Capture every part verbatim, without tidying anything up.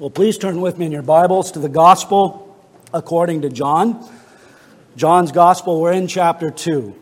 Well, please turn with me in your Bibles to the Gospel according to John. John's Gospel, we're in chapter two.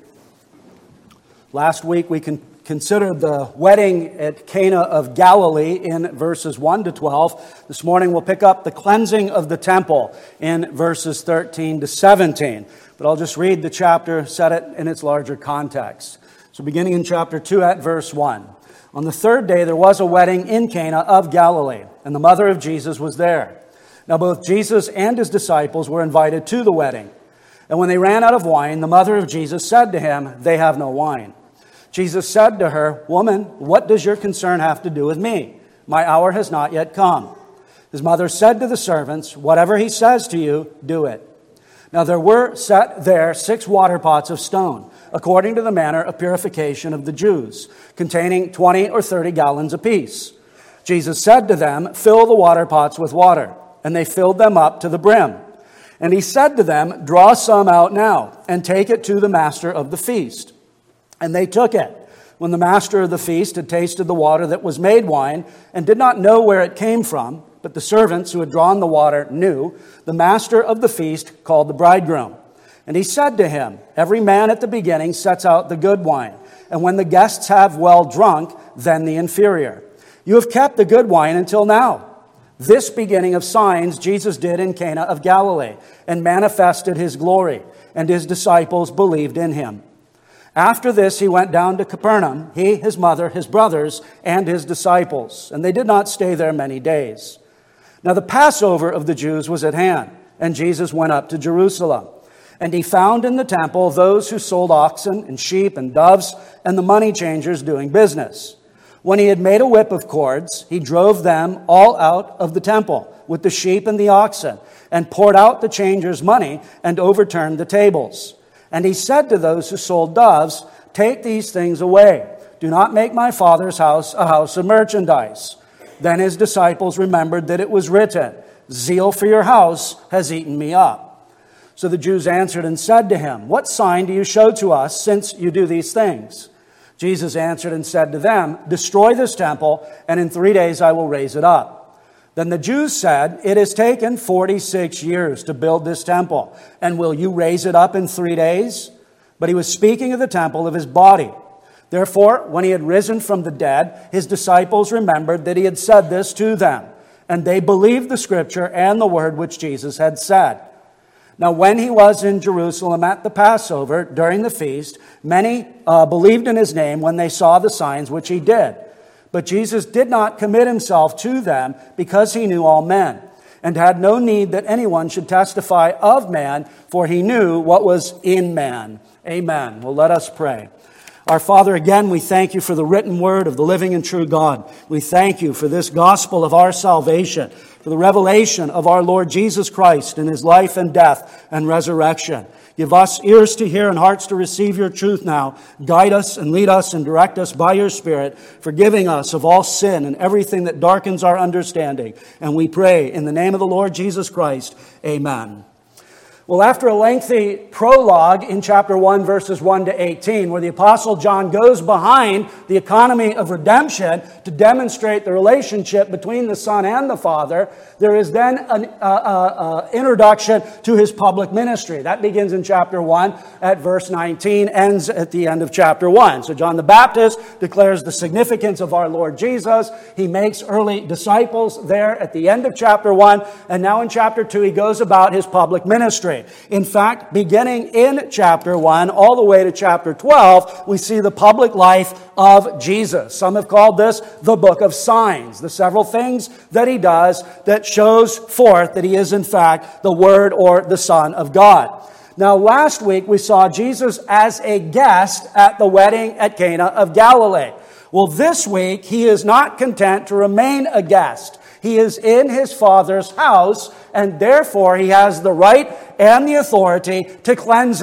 Last week we con- considered the wedding at Cana of Galilee in verses one to twelve. This morning we'll pick up the cleansing of the temple in verses thirteen to seventeen. But I'll just read the chapter, set it in its larger context. So beginning in chapter two at verse one. On the third day there was a wedding in Cana of Galilee, and the mother of Jesus was there. Now both Jesus and his disciples were invited to the wedding. And when they ran out of wine, the mother of Jesus said to him, "They have no wine." Jesus said to her, "Woman, what does your concern have to do with me? My hour has not yet come." His mother said to the servants, "Whatever he says to you, do it." Now there were set there six water pots of stone, according to the manner of purification of the Jews, containing twenty or thirty gallons apiece. Jesus said to them, "Fill the water pots with water." And they filled them up to the brim. And he said to them, "Draw some out now, and take it to the master of the feast." And they took it. When the master of the feast had tasted the water that was made wine, and did not know where it came from, but the servants who had drawn the water knew, the master of the feast called the bridegroom. And he said to him, "Every man at the beginning sets out the good wine, and when the guests have well drunk, then the inferior. You have kept the good wine until now." This beginning of signs Jesus did in Cana of Galilee, and manifested his glory, and his disciples believed in him. After this he went down to Capernaum, he, his mother, his brothers, and his disciples, and they did not stay there many days. Now the Passover of the Jews was at hand, and Jesus went up to Jerusalem. And he found in the temple those who sold oxen and sheep and doves, and the money changers doing business. When he had made a whip of cords, he drove them all out of the temple with the sheep and the oxen, and poured out the changers' money, and overturned the tables. And he said to those who sold doves, "Take these things away. Do not make my Father's house a house of merchandise." Then his disciples remembered that it was written, "Zeal for your house has eaten me up." So the Jews answered and said to him, "What sign do you show to us, since you do these things?" Jesus answered and said to them, "Destroy this temple, and in three days I will raise it up." Then the Jews said, "It has taken forty-six years to build this temple, and will you raise it up in three days?" But he was speaking of the temple of his body. Therefore, when he had risen from the dead, his disciples remembered that he had said this to them, and they believed the scripture and the word which Jesus had said. Now when he was in Jerusalem at the Passover, during the feast, many uh, believed in his name when they saw the signs which he did. But Jesus did not commit himself to them, because he knew all men, and had no need that anyone should testify of man, for he knew what was in man. Amen. Well, let us pray. Our Father, again, we thank you for the written word of the living and true God. We thank you for this gospel of our salvation, for the revelation of our Lord Jesus Christ in his life and death and resurrection. Give us ears to hear and hearts to receive your truth now. Guide us and lead us and direct us by your Spirit, forgiving us of all sin and everything that darkens our understanding. And we pray in the name of the Lord Jesus Christ. Amen. Well, after a lengthy prologue in chapter one, verses one to eighteen, where the Apostle John goes behind the economy of redemption to demonstrate the relationship between the Son and the Father, there is then an uh, uh, uh, introduction to his public ministry. That begins in chapter one at verse nineteen, ends at the end of chapter one. So John the Baptist declares the significance of our Lord Jesus. He makes early disciples there at the end of chapter one, and now in chapter two he goes about his public ministry. In fact, beginning in chapter one all the way to chapter twelve, we see the public life of Jesus. Some have called this the book of signs, the several things that he does that shows forth that he is in fact the Word or the Son of God. Now, last week we saw Jesus as a guest at the wedding at Cana of Galilee. Well, this week he is not content to remain a guest. He is in his Father's house, and therefore he has the right and the authority to cleanse it,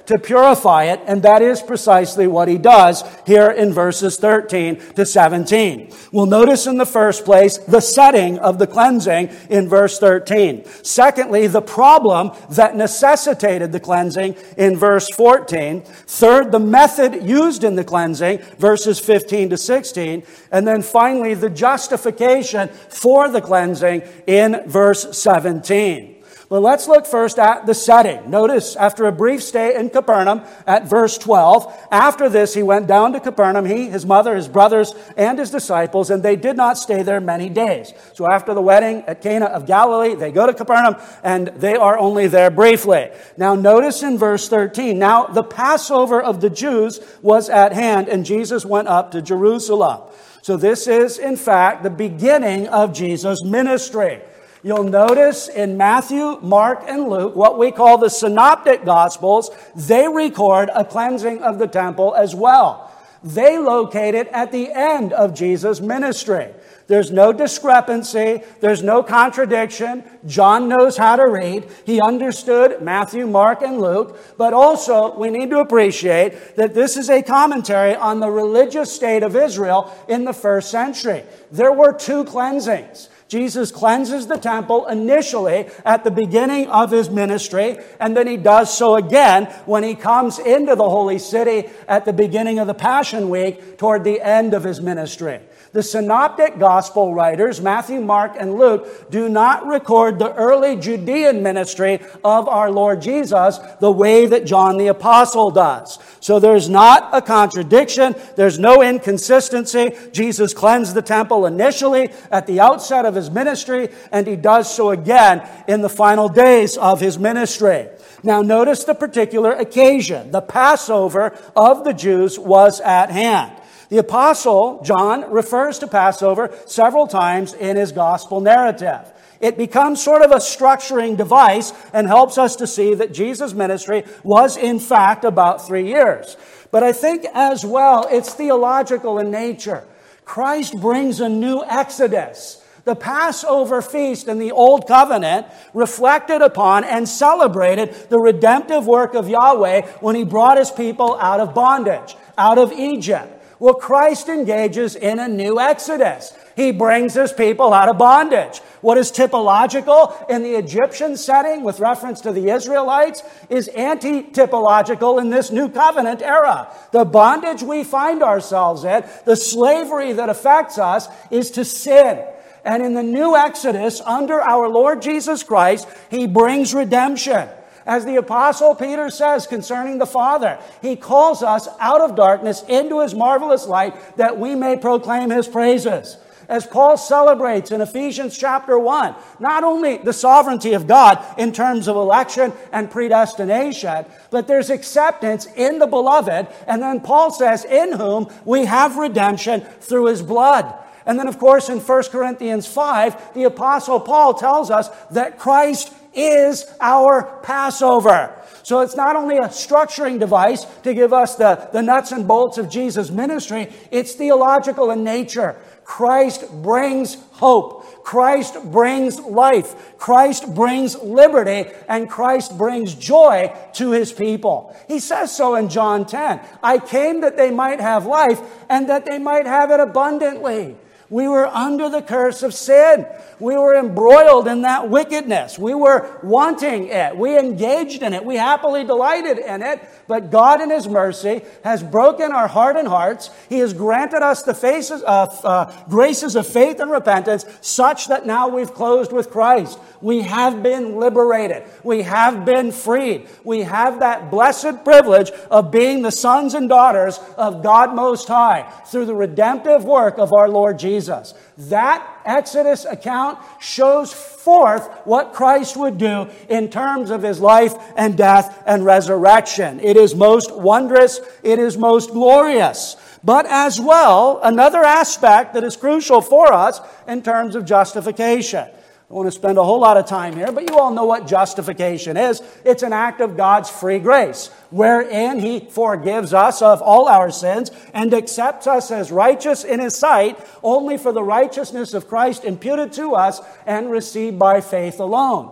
to purify it, and that is precisely what he does here in verses thirteen to seventeen. We'll notice in the first place the setting of the cleansing in verse thirteen. Secondly, the problem that necessitated the cleansing in verse fourteen. Third, the method used in the cleansing, verses fifteen to sixteen. And then finally, the justification for the cleansing in verse seventeen. Well, let's look first at the setting. Notice, after a brief stay in Capernaum at verse twelve, after this he went down to Capernaum, he, his mother, his brothers, and his disciples, and they did not stay there many days. So after the wedding at Cana of Galilee, they go to Capernaum, and they are only there briefly. Now notice in verse thirteen, now the Passover of the Jews was at hand, and Jesus went up to Jerusalem. So this is, in fact, the beginning of Jesus' ministry. You'll notice in Matthew, Mark, and Luke, what we call the Synoptic Gospels, they record a cleansing of the temple as well. They locate it at the end of Jesus' ministry. There's no discrepancy. There's no contradiction. John knows how to read. He understood Matthew, Mark, and Luke. But also, we need to appreciate that this is a commentary on the religious state of Israel in the first century. There were two cleansings. Jesus cleanses the temple initially at the beginning of his ministry, and then he does so again when he comes into the holy city at the beginning of the Passion Week toward the end of his ministry. The Synoptic Gospel writers, Matthew, Mark, and Luke, do not record the early Judean ministry of our Lord Jesus the way that John the Apostle does. So there's not a contradiction. There's no inconsistency. Jesus cleansed the temple initially at the outset of his ministry, and he does so again in the final days of his ministry. Now notice the particular occasion. The Passover of the Jews was at hand. The Apostle John refers to Passover several times in his gospel narrative. It becomes sort of a structuring device and helps us to see that Jesus' ministry was in fact about three years. But I think as well it's theological in nature. Christ brings a new exodus. The Passover feast in the Old Covenant reflected upon and celebrated the redemptive work of Yahweh when he brought his people out of bondage, out of Egypt. Well, Christ engages in a new exodus. He brings his people out of bondage. What is typological in the Egyptian setting with reference to the Israelites is anti-typological in this new covenant era. The bondage we find ourselves in, the slavery that affects us, is to sin. And in the new exodus, under our Lord Jesus Christ, he brings redemption. As the Apostle Peter says concerning the Father, he calls us out of darkness into his marvelous light that we may proclaim his praises. As Paul celebrates in Ephesians chapter one, not only the sovereignty of God in terms of election and predestination, but there's acceptance in the beloved. And then Paul says, in whom we have redemption through his blood. And then, of course, in First Corinthians five, the Apostle Paul tells us that Christ is our Passover. So it's not only a structuring device to give us the, the nuts and bolts of Jesus' ministry, it's theological in nature. Christ brings hope. Christ brings life. Christ brings liberty. And Christ brings joy to his people. He says so in John ten. I came that they might have life and that they might have it abundantly. We were under the curse of sin. We were embroiled in that wickedness. We were wanting it. We engaged in it. We happily delighted in it. But God in his mercy has broken our hardened hearts. He has granted us the faces of, uh, graces of faith and repentance such that now we've closed with Christ. We have been liberated. We have been freed. We have that blessed privilege of being the sons and daughters of God Most High through the redemptive work of our Lord Jesus. That Exodus account shows forth what Christ would do in terms of his life and death and resurrection. It is most wondrous. It is most glorious. But as well, another aspect that is crucial for us in terms of justification. I want to spend a whole lot of time here, but you all know what justification is. It's an act of God's free grace, wherein he forgives us of all our sins and accepts us as righteous in his sight only for the righteousness of Christ imputed to us and received by faith alone.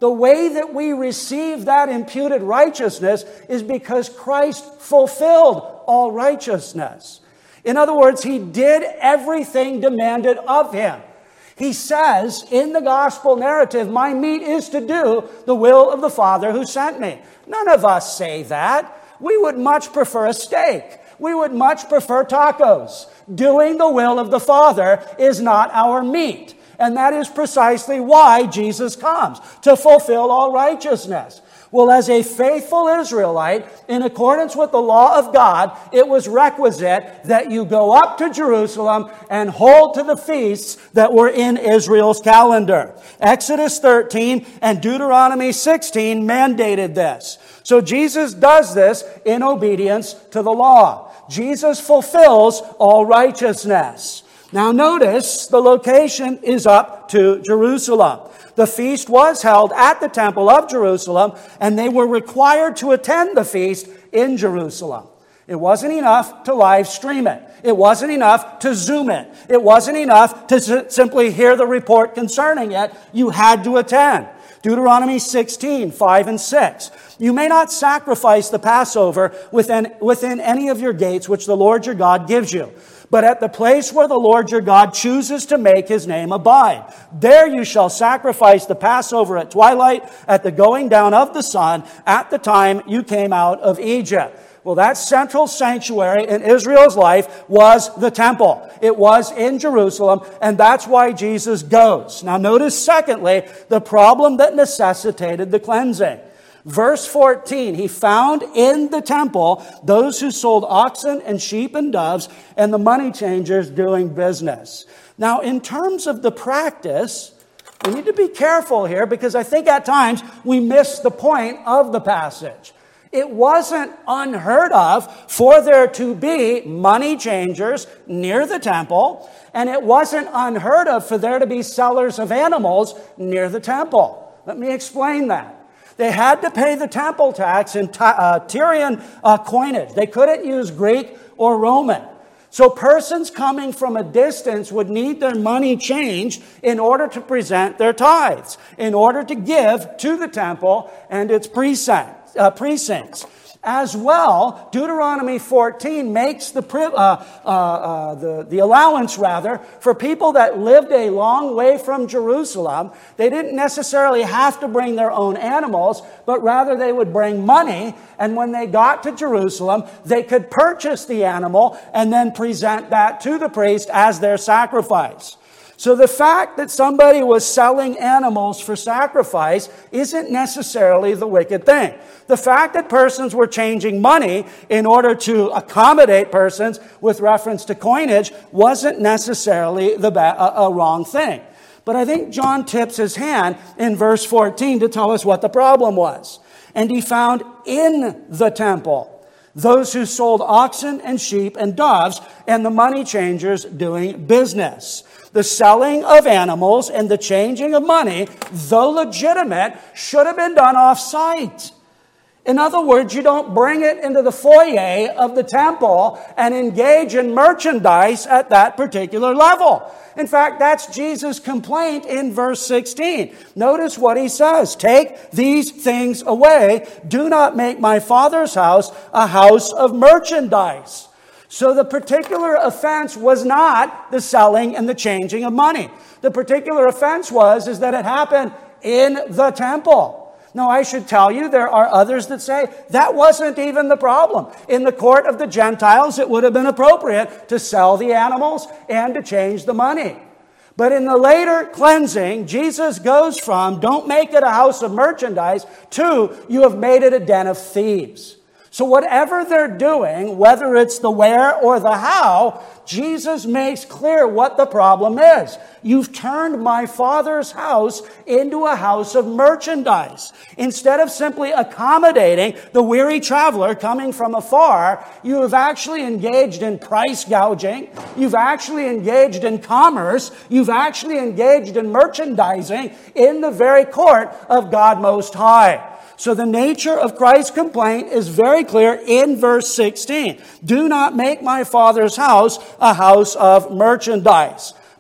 The way that we receive that imputed righteousness is because Christ fulfilled all righteousness. In other words, he did everything demanded of him. He says in the gospel narrative, my meat is to do the will of the Father who sent me. None of us say that. We would much prefer a steak. We would much prefer tacos. Doing the will of the Father is not our meat. And that is precisely why Jesus comes, to fulfill all righteousness. Well, as a faithful Israelite, in accordance with the law of God, it was requisite that you go up to Jerusalem and hold to the feasts that were in Israel's calendar. Exodus thirteen and Deuteronomy sixteen mandated this. So Jesus does this in obedience to the law. Jesus fulfills all righteousness. Now notice the location is up to Jerusalem. The feast was held at the temple of Jerusalem, and they were required to attend the feast in Jerusalem. It wasn't enough to live stream it. It wasn't enough to Zoom it. It wasn't enough to s- simply hear the report concerning it. You had to attend. Deuteronomy sixteen, five and six. You may not sacrifice the Passover within, within any of your gates which the Lord your God gives you, but at the place where the Lord your God chooses to make his name abide. There you shall sacrifice the Passover at twilight, at the going down of the sun, at the time you came out of Egypt. Well, that central sanctuary in Israel's life was the temple. It was in Jerusalem, and that's why Jesus goes. Now notice, secondly, the problem that necessitated the cleansing. Verse fourteen, he found in the temple those who sold oxen and sheep and doves and the money changers doing business. Now, in terms of the practice, we need to be careful here because I think at times we miss the point of the passage. It wasn't unheard of for there to be money changers near the temple, and it wasn't unheard of for there to be sellers of animals near the temple. Let me explain that. They had to pay the temple tax in uh, Tyrian uh, coinage. They couldn't use Greek or Roman. So persons coming from a distance would need their money changed in order to present their tithes, in order to give to the temple and its precincts. Uh, precincts. As well, Deuteronomy fourteen makes the, uh, uh, uh, the, the allowance, rather, for people that lived a long way from Jerusalem. They didn't necessarily have to bring their own animals, but rather they would bring money, and when they got to Jerusalem, they could purchase the animal and then present that to the priest as their sacrifice. So the fact that somebody was selling animals for sacrifice isn't necessarily the wicked thing. The fact that persons were changing money in order to accommodate persons with reference to coinage wasn't necessarily the ba- a, a wrong thing. But I think John tips his hand in verse fourteen to tell us what the problem was. And he found in the temple those who sold oxen and sheep and doves and the money changers doing business. The selling of animals and the changing of money, though legitimate, should have been done off-site. In other words, you don't bring it into the foyer of the temple and engage in merchandise at that particular level. In fact, that's Jesus' complaint in verse sixteen. Notice what he says. Take these things away. Do not make my Father's house a house of merchandise. So the particular offense was not the selling and the changing of money. The particular offense was is that it happened in the temple. Now, I should tell you, there are others that say that wasn't even the problem. In the court of the Gentiles, it would have been appropriate to sell the animals and to change the money. But in the later cleansing, Jesus goes from, don't make it a house of merchandise, to, you have made it a den of thieves. So whatever they're doing, whether it's the where or the how, Jesus makes clear what the problem is. You've turned my Father's house into a house of merchandise. Instead of simply accommodating the weary traveler coming from afar, you have actually engaged in price gouging. You've actually engaged in commerce. You've actually engaged in merchandising in the very court of God Most High. So the nature of Christ's complaint is very clear in verse sixteen. Do not make my Father's house a house of merchandise.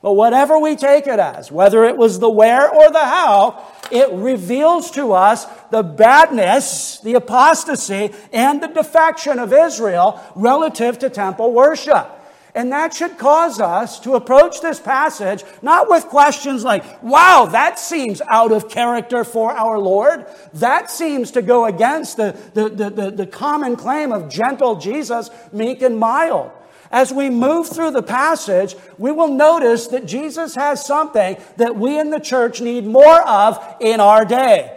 But whatever we take it as, whether it was the where or the how, it reveals to us the badness, the apostasy, and the defection of Israel relative to temple worship. And that should cause us to approach this passage not with questions like, wow, that seems out of character for our Lord. That seems to go against the, the, the, the, the common claim of gentle Jesus, meek and mild. As we move through the passage, we will notice that Jesus has something that we in the church need more of in our day.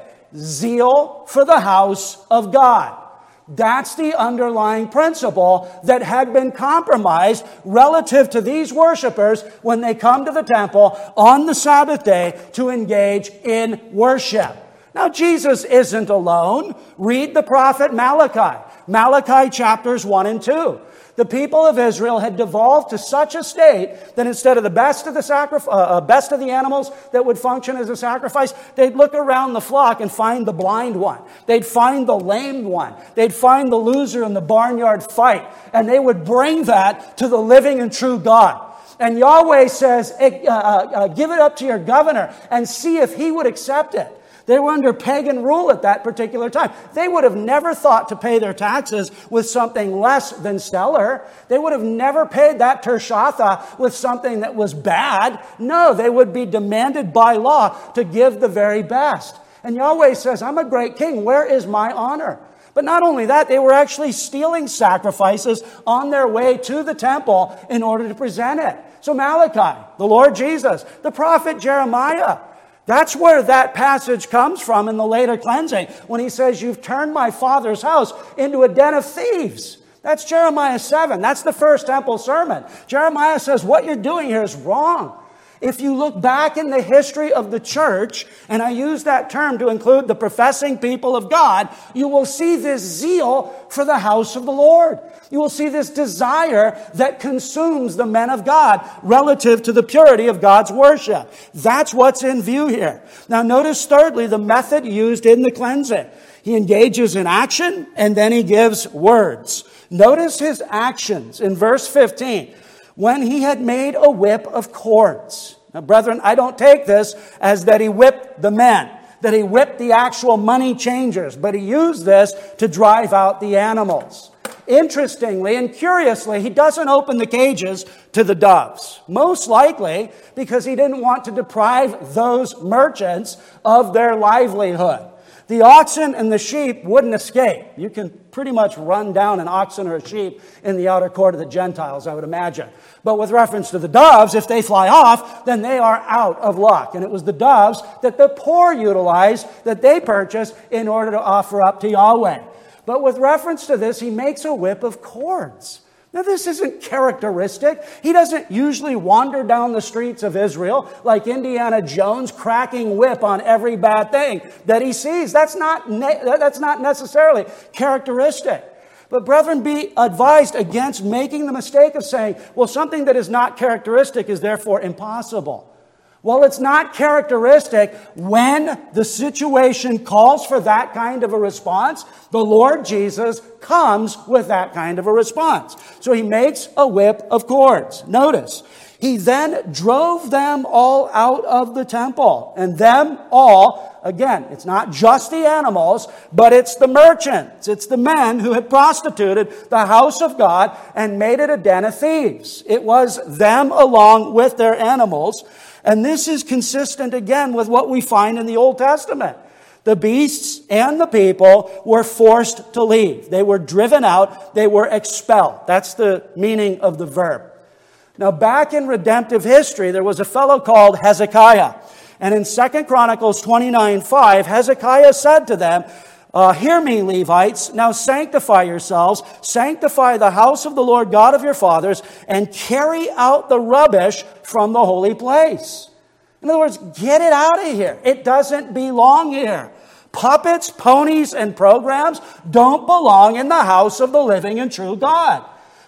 Zeal for the house of God. That's the underlying principle that had been compromised relative to these worshipers when they come to the temple on the Sabbath day to engage in worship. Now, Jesus isn't alone. Read the prophet Malachi. Malachi chapters one and two. The people of Israel had devolved to such a state that instead of the best of the sacrifice, uh, best of the animals that would function as a sacrifice, they'd look around the flock and find the blind one. They'd find the lame one. They'd find the loser in the barnyard fight. And they would bring that to the living and true God. And Yahweh says, uh, uh, uh, give it up to your governor and see if he would accept it. They were under pagan rule at that particular time. They would have never thought to pay their taxes with something less than stellar. They would have never paid that tershatha with something that was bad. No, they would be demanded by law to give the very best. And Yahweh says, I'm a great king. Where is my honor? But not only that, they were actually stealing sacrifices on their way to the temple in order to present it. So Malachi, the Lord Jesus, the prophet Jeremiah, that's where that passage comes from in the later cleansing, when he says, you've turned my father's house into a den of thieves. That's Jeremiah seven. That's the first temple sermon. Jeremiah says, what you're doing here is wrong. If you look back in the history of the church, and I use that term to include the professing people of God, you will see this zeal for the house of the Lord. You will see this desire that consumes the men of God relative to the purity of God's worship. That's what's in view here. Now notice thirdly, the method used in the cleansing. He engages in action and then he gives words. Notice his actions in verse fifteen. When he had made a whip of cords. Now, brethren, I don't take this as that he whipped the men, that he whipped the actual money changers, but he used this to drive out the animals. Interestingly and curiously, he doesn't open the cages to the doves. Most likely because he didn't want to deprive those merchants of their livelihood. The oxen and the sheep wouldn't escape. You can pretty much run down an oxen or a sheep in the outer court of the Gentiles, I would imagine. But with reference to the doves, if they fly off, then they are out of luck. And it was the doves that the poor utilized, that they purchased in order to offer up to Yahweh. But with reference to this, he makes a whip of cords. Now, this isn't characteristic. He doesn't usually wander down the streets of Israel like Indiana Jones cracking whip on every bad thing that he sees. That's not, ne- that's not necessarily characteristic. But brethren, be advised against making the mistake of saying, well, something that is not characteristic is therefore impossible. Well, it's not characteristic when the situation calls for that kind of a response. The Lord Jesus comes with that kind of a response. So he makes a whip of cords. Notice, he then drove them all out of the temple. And them all, again, it's not just the animals, but it's the merchants. It's the men who had prostituted the house of God and made it a den of thieves. It was them along with their animals. And this is consistent again with what we find in the Old Testament. The beasts and the people were forced to leave. They were driven out. They were expelled. That's the meaning of the verb. Now, back in redemptive history, there was a fellow called Hezekiah. And in Second Chronicles twenty-nine five, Hezekiah said to them, Uh, hear me, Levites, now sanctify yourselves, sanctify the house of the Lord God of your fathers, and carry out the rubbish from the holy place. In other words, get it out of here. It doesn't belong here. Puppets, ponies, and programs don't belong in the house of the living and true God.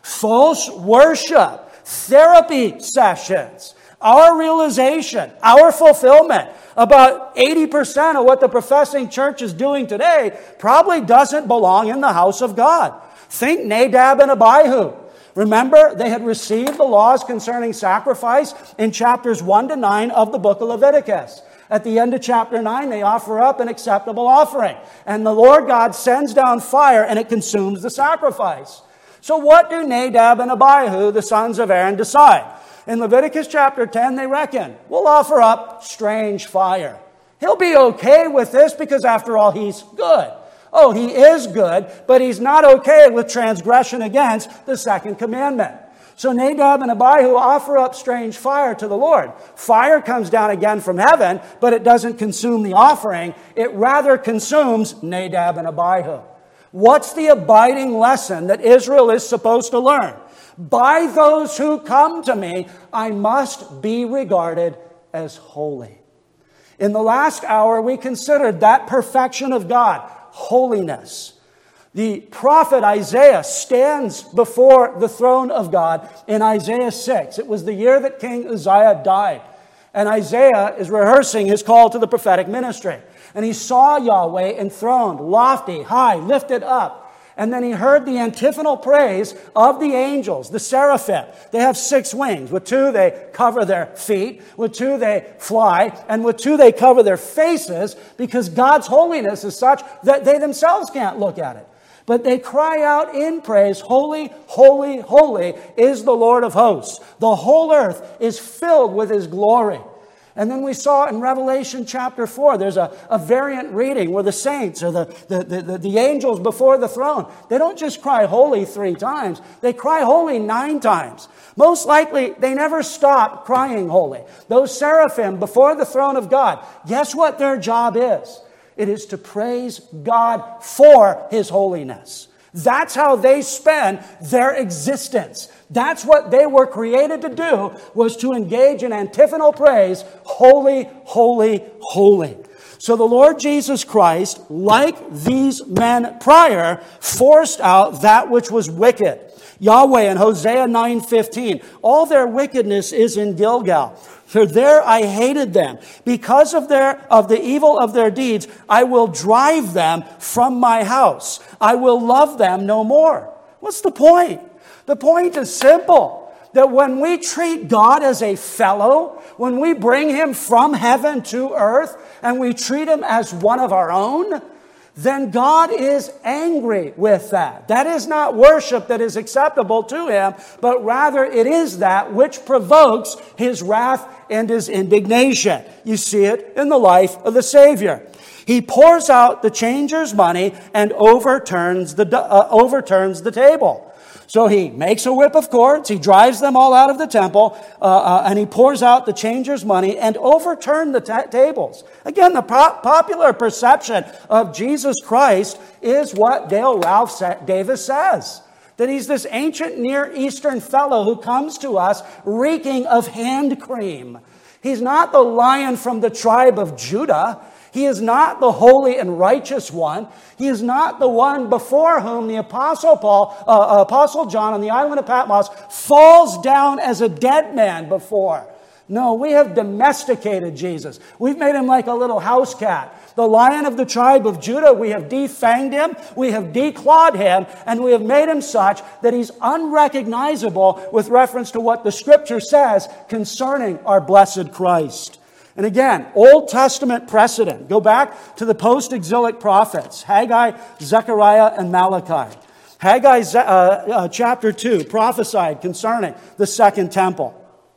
False worship, therapy sessions, our realization, our fulfillment, about eighty percent of what the professing church is doing today probably doesn't belong in the house of God. Think Nadab and Abihu. Remember, they had received the laws concerning sacrifice in chapters one to nine of the book of Leviticus. At the end of chapter nine, they offer up an acceptable offering. And the Lord God sends down fire and it consumes the sacrifice. So what do Nadab and Abihu, the sons of Aaron, decide? In Leviticus chapter ten, they reckon, we'll offer up strange fire. He'll be okay with this because after all, he's good. Oh, he is good, but he's not okay with transgression against the second commandment. So Nadab and Abihu offer up strange fire to the Lord. Fire comes down again from heaven, but it doesn't consume the offering. It rather consumes Nadab and Abihu. What's the abiding lesson that Israel is supposed to learn? By those who come to me, I must be regarded as holy. In the last hour, we considered that perfection of God, holiness. The prophet Isaiah stands before the throne of God in Isaiah six. It was the year that King Uzziah died. And Isaiah is rehearsing his call to the prophetic ministry. And he saw Yahweh enthroned, lofty, high, lifted up. And then he heard the antiphonal praise of the angels, the seraphim. They have six wings. With two, they cover their feet. With two, they fly. And with two, they cover their faces because God's holiness is such that they themselves can't look at it. But they cry out in praise, holy, holy, holy is the Lord of hosts. The whole earth is filled with his glory. And then we saw in Revelation chapter four, there's a, a variant reading where the saints or the, the, the, the, the angels before the throne, they don't just cry holy three times, they cry holy nine times. Most likely, they never stop crying holy. Those seraphim before the throne of God, guess what their job is? It is to praise God for his holiness. That's how they spend their existence. That's what they were created to do, was to engage in antiphonal praise, holy, holy, holy. So the Lord Jesus Christ, like these men prior, forced out that which was wicked. Yahweh in Hosea nine fifteen, all their wickedness is in Gilgal. For there I hated them. Because of their of the evil of their deeds, I will drive them from my house. I will love them no more. What's the point? The point is simple. That when we treat God as a fellow, when we bring him from heaven to earth, and we treat him as one of our own, then God is angry with that. That is not worship that is acceptable to him, but rather it is that which provokes his wrath and his indignation. You see it in the life of the Savior. He pours out the changer's money and overturns the, uh, overturns the table. So he makes a whip of cords, he drives them all out of the temple, uh, uh, and he pours out the changer's money and overturn the ta- tables. Again, the po- popular perception of Jesus Christ is what Dale Ralph sa- Davis says. That he's this ancient Near Eastern fellow who comes to us reeking of hand cream. He's not the lion from the tribe of Judah. He is not the holy and righteous one. He is not the one before whom the Apostle Paul, uh, Apostle John on the island of Patmos falls down as a dead man before. No, we have domesticated Jesus. We've made him like a little house cat. The lion of the tribe of Judah, we have defanged him, we have declawed him, and we have made him such that he's unrecognizable with reference to what the Scripture says concerning our blessed Christ. And again, Old Testament precedent. Go back to the post-exilic prophets, Haggai, Zechariah, and Malachi. Haggai uh, uh, chapter two prophesied concerning the second temple.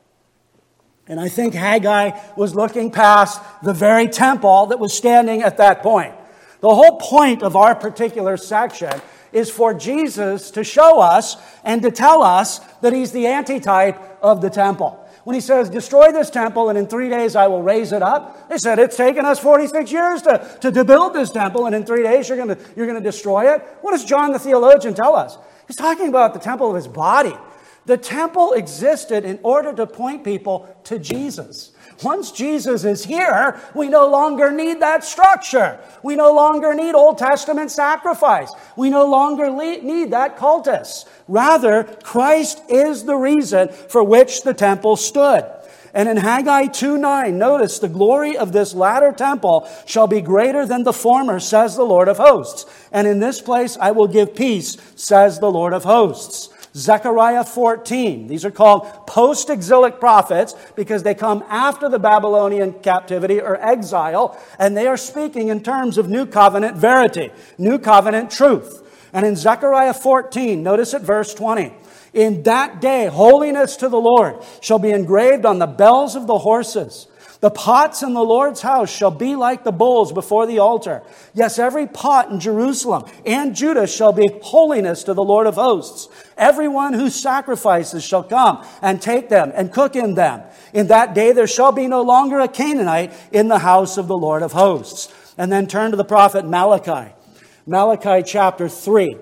And I think Haggai was looking past the very temple that was standing at that point. The whole point of our particular section is for Jesus to show us and to tell us that he's the antitype of the temple. When he says, destroy this temple and in three days I will raise it up. They said, it's taken us forty-six years to, to, to build this temple and in three days you're going to, you're going to destroy it. What does John the theologian tell us? He's talking about the temple of his body. The temple existed in order to point people to Jesus. Once Jesus is here, we no longer need that structure. We no longer need Old Testament sacrifice. We no longer need that cultus. Rather, Christ is the reason for which the temple stood. And in Haggai two nine, notice, the glory of this latter temple shall be greater than the former, says the Lord of hosts. And in this place I will give peace, says the Lord of hosts. Zechariah fourteen. These are called post-exilic prophets because they come after the Babylonian captivity or exile, and they are speaking in terms of new covenant verity, new covenant truth. And in Zechariah fourteen, notice at verse twenty, in that day, holiness to the Lord shall be engraved on the bells of the horses. The pots in the Lord's house shall be like the bowls before the altar. Yes, every pot in Jerusalem and Judah shall be holiness to the Lord of hosts. Everyone who sacrifices shall come and take them and cook in them. In that day there shall be no longer a Canaanite in the house of the Lord of hosts. And then turn to the prophet Malachi. Malachi chapter three.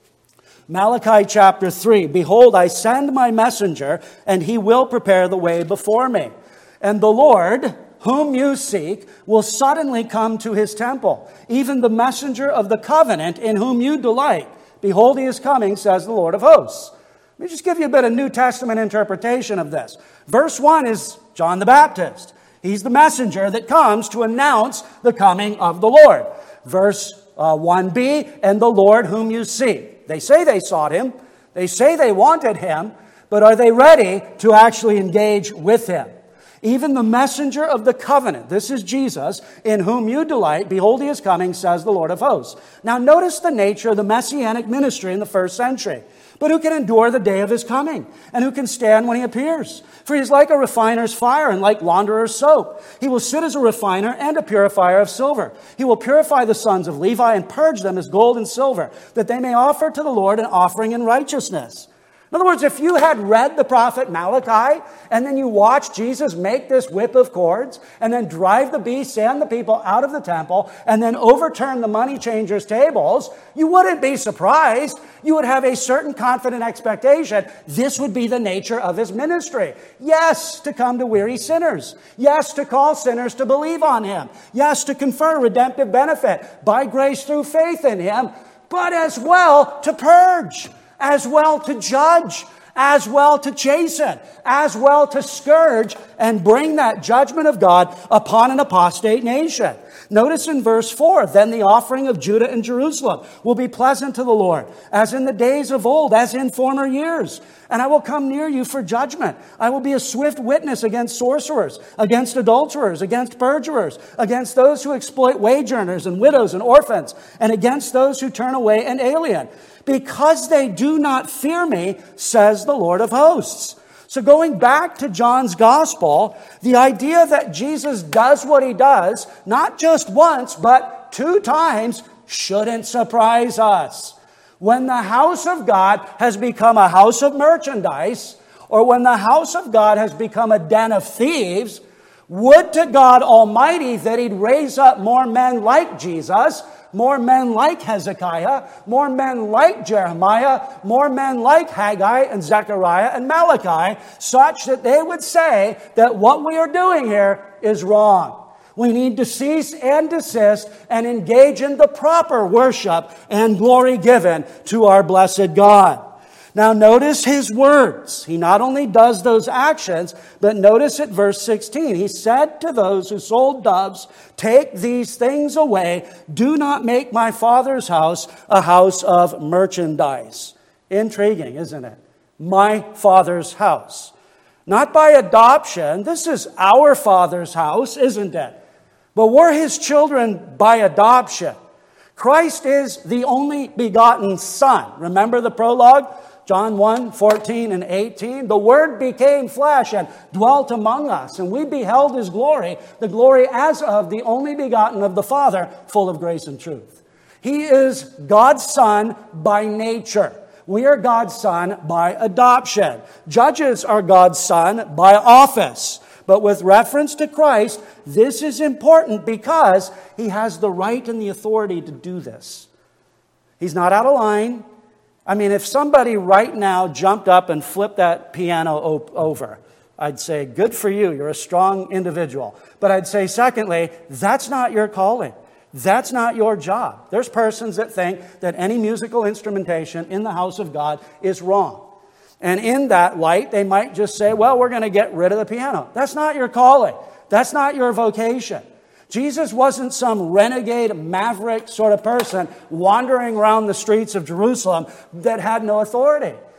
Malachi chapter three. Behold, I send my messenger, and he will prepare the way before me. And the Lord, whom you seek, will suddenly come to his temple, even the messenger of the covenant in whom you delight. Behold, he is coming, says the Lord of hosts. Let me just give you a bit of New Testament interpretation of this. Verse one is John the Baptist. He's the messenger that comes to announce the coming of the Lord. Verse uh, one b, and the Lord whom you seek. They say they sought him. They say they wanted him. But are they ready to actually engage with him? Even the messenger of the covenant, this is Jesus, in whom you delight, behold, he is coming, says the Lord of hosts. Now notice the nature of the messianic ministry in the first century. But who can endure the day of his coming? And who can stand when he appears? For he is like a refiner's fire and like launderer's soap. He will sit as a refiner and a purifier of silver. He will purify the sons of Levi and purge them as gold and silver, that they may offer to the Lord an offering in righteousness. In other words, if you had read the prophet Malachi, and then you watched Jesus make this whip of cords, and then drive the beasts and the people out of the temple, and then overturn the money changers' tables, you wouldn't be surprised. You would have a certain confident expectation. This would be the nature of his ministry. Yes, to come to weary sinners. Yes, to call sinners to believe on him. Yes, to confer redemptive benefit by grace through faith in him, but as well to purge, as well to judge, as well to chasten, as well to scourge and bring that judgment of God upon an apostate nation. Notice in verse four, then the offering of Judah and Jerusalem will be pleasant to the Lord, as in the days of old, as in former years. And I will come near you for judgment. I will be a swift witness against sorcerers, against adulterers, against perjurers, against those who exploit wage earners and widows and orphans, and against those who turn away an alien, because they do not fear me, says the Lord of hosts. So going back to John's gospel, the idea that Jesus does what he does, not just once, but two times, shouldn't surprise us. When the house of God has become a house of merchandise, or when the house of God has become a den of thieves, would to God Almighty that he'd raise up more men like Jesus, more men like Hezekiah, more men like Jeremiah, more men like Haggai and Zechariah and Malachi, such that they would say that what we are doing here is wrong. We need to cease and desist and engage in the proper worship and glory given to our blessed God. Now notice his words. He not only does those actions, but notice at verse sixteen. He said to those who sold doves, take these things away. Do not make my Father's house a house of merchandise. Intriguing, isn't it? My Father's house. Not by adoption. This is our Father's house, isn't it? But we're his children by adoption. Christ is the only begotten Son. Remember the prologue? John one, fourteen and eighteen. The Word became flesh and dwelt among us, and we beheld his glory, the glory as of the only begotten of the Father, full of grace and truth. He is God's Son by nature. We are God's Son by adoption. Judges are God's Son by office. But with reference to Christ, this is important because he has the right and the authority to do this. He's not out of line. I mean, if somebody right now jumped up and flipped that piano op- over, I'd say, good for you, you're a strong individual. But I'd say, secondly, that's not your calling. That's not your job. There's persons that think that any musical instrumentation in the house of God is wrong. And in that light, they might just say, well, we're going to get rid of the piano. That's not your calling. That's not your vocation. Jesus wasn't some renegade, maverick sort of person wandering around the streets of Jerusalem that had no authority.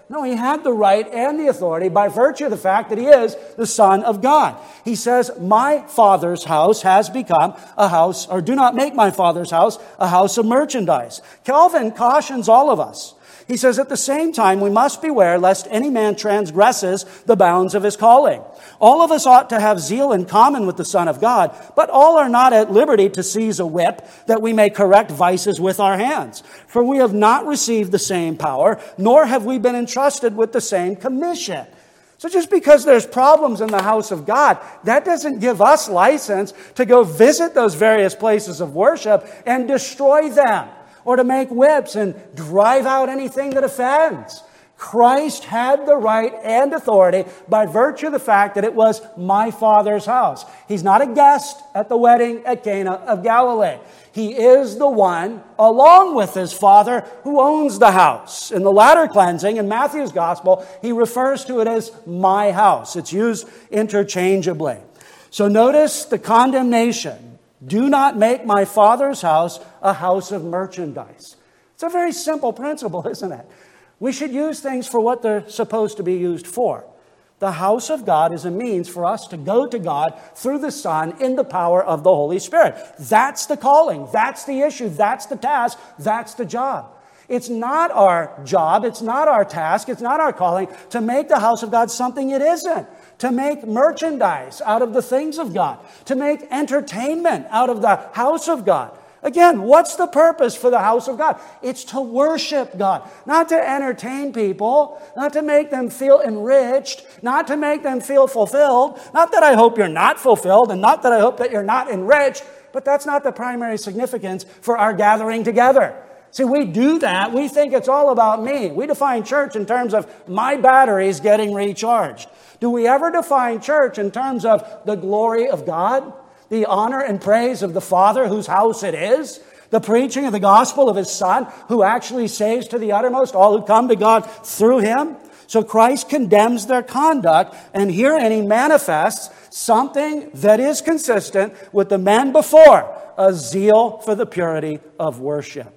No, he had the right and the authority by virtue of the fact that he is the Son of God. He says, my Father's house has become a house, or do not make my Father's house a house of merchandise. Calvin cautions all of us. He says, at the same time, we must beware lest any man transgresses the bounds of his calling. All of us ought to have zeal in common with the Son of God, but all are not at liberty to seize a whip that we may correct vices with our hands. For we have not received the same power, nor have we been entrusted with the same commission. So just because there's problems in the house of God, that doesn't give us license to go visit those various places of worship and destroy them, or to make whips and drive out anything that offends. Christ had the right and authority by virtue of the fact that it was my Father's house. He's not a guest at the wedding at Cana of Galilee. He is the one, along with his Father, who owns the house. In the latter cleansing, in Matthew's Gospel, he refers to it as my house. It's used interchangeably. So notice the condemnation. Do not make my Father's house a house of merchandise. It's a very simple principle, isn't it? We should use things for what they're supposed to be used for. The house of God is a means for us to go to God through the Son in the power of the Holy Spirit. That's the calling. That's the issue. That's the task. That's the job. It's not our job. It's not our task. It's not our calling to make the house of God something it isn't. To make merchandise out of the things of God. To make entertainment out of the house of God. Again, what's the purpose for the house of God? It's to worship God, not to entertain people, not to make them feel enriched, not to make them feel fulfilled. Not that I hope you're not fulfilled, and not that I hope that you're not enriched, but that's not the primary significance for our gathering together. See, we do that. We think it's all about me. We define church in terms of my batteries getting recharged. Do we ever define church in terms of the glory of God? The honor and praise of the Father whose house it is? The preaching of the gospel of his Son who actually saves to the uttermost all who come to God through him? So Christ condemns their conduct, and herein he manifests something that is consistent with the men before, a zeal for the purity of worship.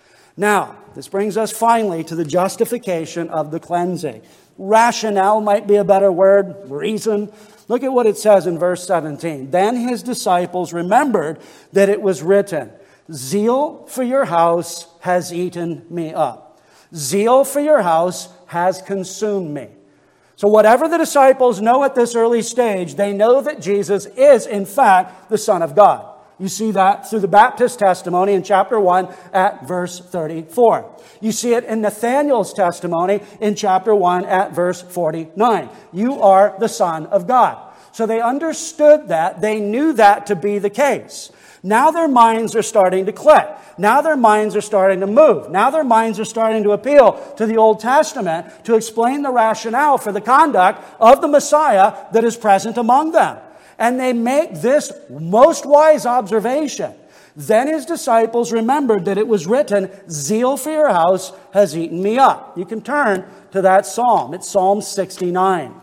Now, this brings us finally to the justification of the cleansing. Rationale might be a better word, reason. Look at what it says in verse seventeen. Then his disciples remembered that it was written, zeal for your house has eaten me up. Zeal for your house has consumed me. So whatever the disciples know at this early stage, they know that Jesus is, in fact, the Son of God. You see that through the Baptist testimony in chapter one at verse thirty-four. You see it in Nathanael's testimony in chapter one at verse forty-nine. You are the Son of God. So they understood that. They knew that to be the case. Now their minds are starting to click. Now their minds are starting to move. Now their minds are starting to appeal to the Old Testament to explain the rationale for the conduct of the Messiah that is present among them. And they make this most wise observation. Then his disciples remembered that it was written, zeal for your house has eaten me up. You can turn to that psalm. It's Psalm sixty-nine.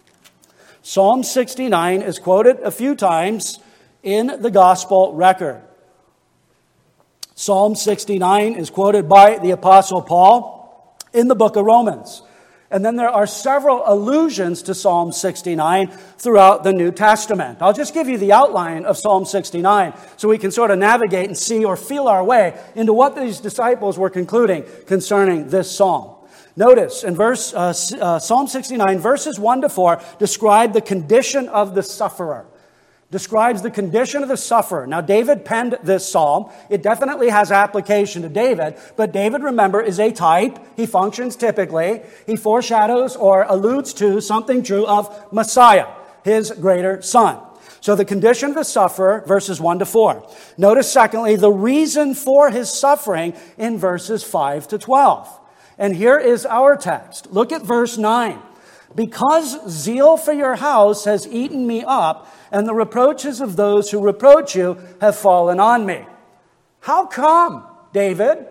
Psalm sixty-nine is quoted a few times in the gospel record. Psalm sixty-nine is quoted by the Apostle Paul in the book of Romans. And then there are several allusions to Psalm sixty-nine throughout the New Testament. I'll just give you the outline of Psalm sixty-nine so we can sort of navigate and see or feel our way into what these disciples were concluding concerning this psalm. Notice in verse uh, uh, Psalm sixty-nine, verses one to four, describe the condition of the sufferer. Describes the condition of the sufferer. Now, David penned this psalm. It definitely has application to David, but David, remember, is a type. He functions typically. He foreshadows or alludes to something true of Messiah, his greater son. So the condition of the sufferer, verses one to four. Notice, secondly, the reason for his suffering in verses five to twelve. And here is our text. Look at verse nine. Because zeal for your house has eaten me up, and the reproaches of those who reproach you have fallen on me. How come, David,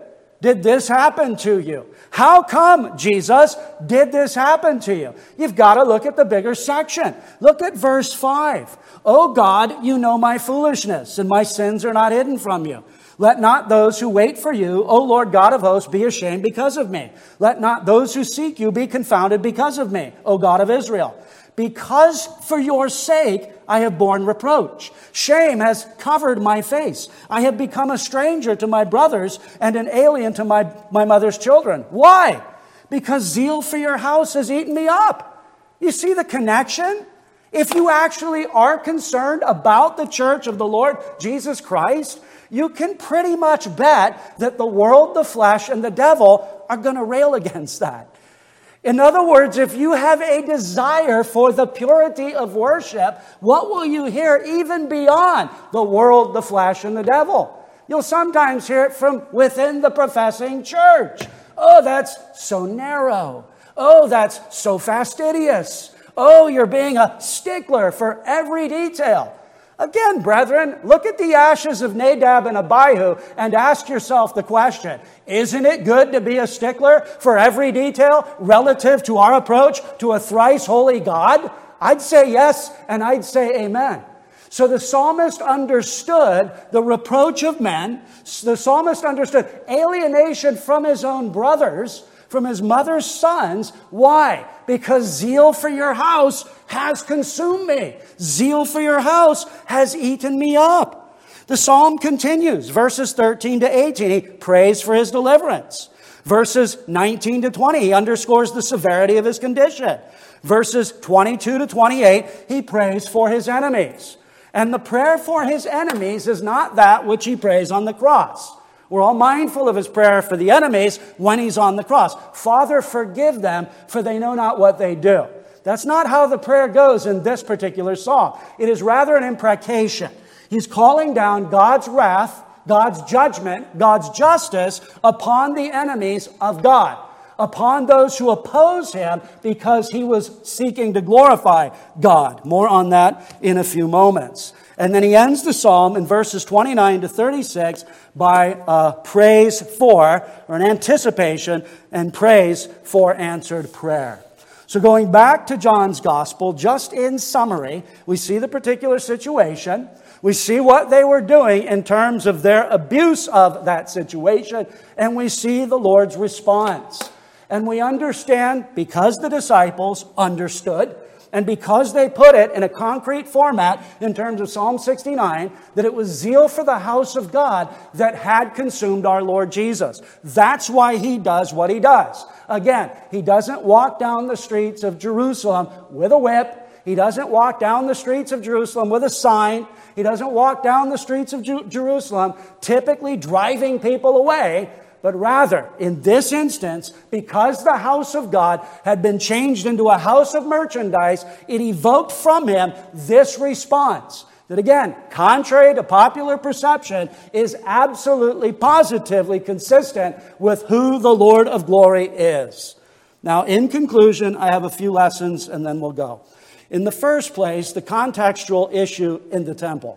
did this happen to you? How come, Jesus, did this happen to you? You've got to look at the bigger section. Look at verse five. O God, you know my foolishness, and my sins are not hidden from you. Let not those who wait for you, O Lord God of hosts, be ashamed because of me. Let not those who seek you be confounded because of me, O God of Israel. Because for your sake I have borne reproach. Shame has covered my face. I have become a stranger to my brothers and an alien to my, my mother's children. Why? Because zeal for your house has eaten me up. You see the connection? If you actually are concerned about the church of the Lord Jesus Christ, you can pretty much bet that the world, the flesh, and the devil are going to rail against that. In other words, if you have a desire for the purity of worship, what will you hear even beyond the world, the flesh, and the devil? You'll sometimes hear it from within the professing church. Oh, that's so narrow. Oh, that's so fastidious. Oh, you're being a stickler for every detail. Again, brethren, look at the ashes of Nadab and Abihu and ask yourself the question, isn't it good to be a stickler for every detail relative to our approach to a thrice holy God? I'd say yes, and I'd say amen. So the psalmist understood the reproach of men. The psalmist understood alienation from his own brothers, from his mother's sons. Why? Because zeal for your house has consumed me. Zeal for your house has eaten me up. The psalm continues, verses thirteen to eighteen. He prays for his deliverance. Verses nineteen to twenty, he underscores the severity of his condition. Verses twenty-two to twenty-eight, he prays for his enemies. And the prayer for his enemies is not that which he prays on the cross. We're all mindful of his prayer for the enemies when he's on the cross. Father, forgive them, for they know not what they do. That's not how the prayer goes in this particular psalm. It is rather an imprecation. He's calling down God's wrath, God's judgment, God's justice upon the enemies of God, upon those who oppose him because he was seeking to glorify God. More on that in a few moments. And then he ends the psalm in verses twenty-nine to thirty-six by uh, praise for, or an anticipation, and praise for answered prayer. So going back to John's gospel, just in summary, we see the particular situation. We see what they were doing in terms of their abuse of that situation, and we see the Lord's response. And we understand, because the disciples understood, and because they put it in a concrete format in terms of Psalm sixty-nine, that it was zeal for the house of God that had consumed our Lord Jesus. That's why he does what he does. Again, he doesn't walk down the streets of Jerusalem with a whip. He doesn't walk down the streets of Jerusalem with a sign. He doesn't walk down the streets of Ju- Jerusalem typically driving people away. But rather, in this instance, because the house of God had been changed into a house of merchandise, it evoked from him this response. That again, contrary to popular perception, is absolutely positively consistent with who the Lord of glory is. Now, in conclusion, I have a few lessons and then we'll go. In the first place, the contextual issue in the temple.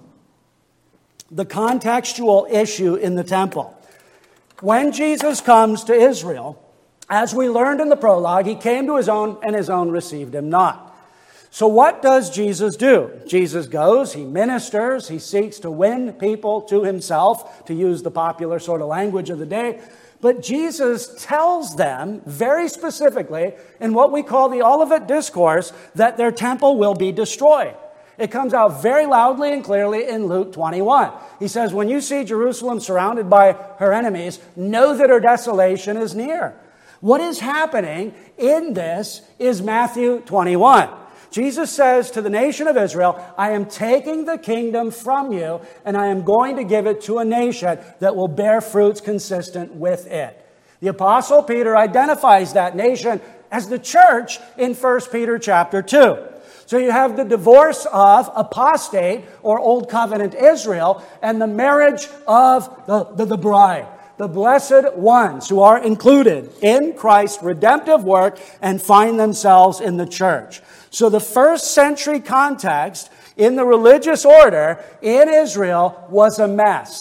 The contextual issue in the temple. When Jesus comes to Israel, as we learned in the prologue, he came to his own and his own received him not. So what does Jesus do? Jesus goes, he ministers, he seeks to win people to himself, to use the popular sort of language of the day. But Jesus tells them very specifically in what we call the Olivet Discourse that their temple will be destroyed. It comes out very loudly and clearly in Luke twenty-one. He says, when you see Jerusalem surrounded by her enemies, know that her desolation is near. What is happening in this is Matthew twenty-one. Jesus says to the nation of Israel, I am taking the kingdom from you, and I am going to give it to a nation that will bear fruits consistent with it. The Apostle Peter identifies that nation as the church in First Peter chapter two. So you have the divorce of apostate or Old Covenant Israel and the marriage of the, the, the bride, the blessed ones who are included in Christ's redemptive work and find themselves in the church. So the first century context in the religious order in Israel was a mess.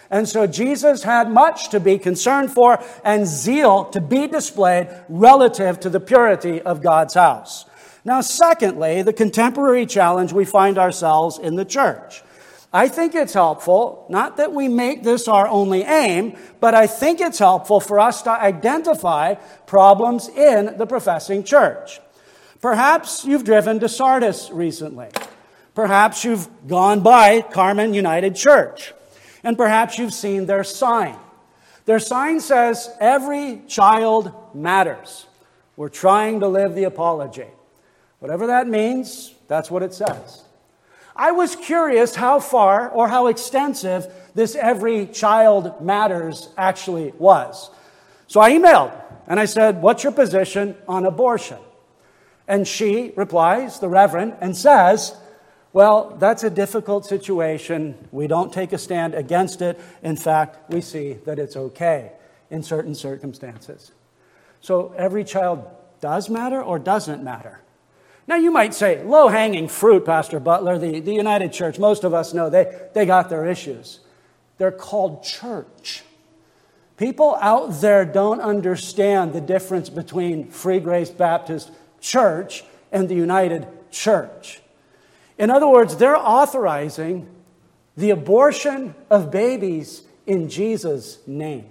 And so Jesus had much to be concerned for and zeal to be displayed relative to the purity of God's house. Now, secondly, the contemporary challenge we find ourselves in the church. I think it's helpful, not that we make this our only aim, but I think it's helpful for us to identify problems in the professing church. Perhaps you've driven to Sardis recently. Perhaps you've gone by Carmen United Church. And perhaps you've seen their sign. Their sign says, "Every child matters." We're trying to live the apology. Whatever that means, that's what it says. I was curious how far or how extensive this "every child matters" actually was. So I emailed and I said, "What's your position on abortion?" And she replies, the Reverend, and says, "Well, that's a difficult situation. We don't take a stand against it. In fact, we see that it's okay in certain circumstances." So every child does matter or doesn't matter? Now you might say, low-hanging fruit, Pastor Butler, the, the United Church, most of us know they, they got their issues. They're called church. People out there don't understand the difference between Free Grace Baptist Church and the United Church. In other words, they're authorizing the abortion of babies in Jesus' name.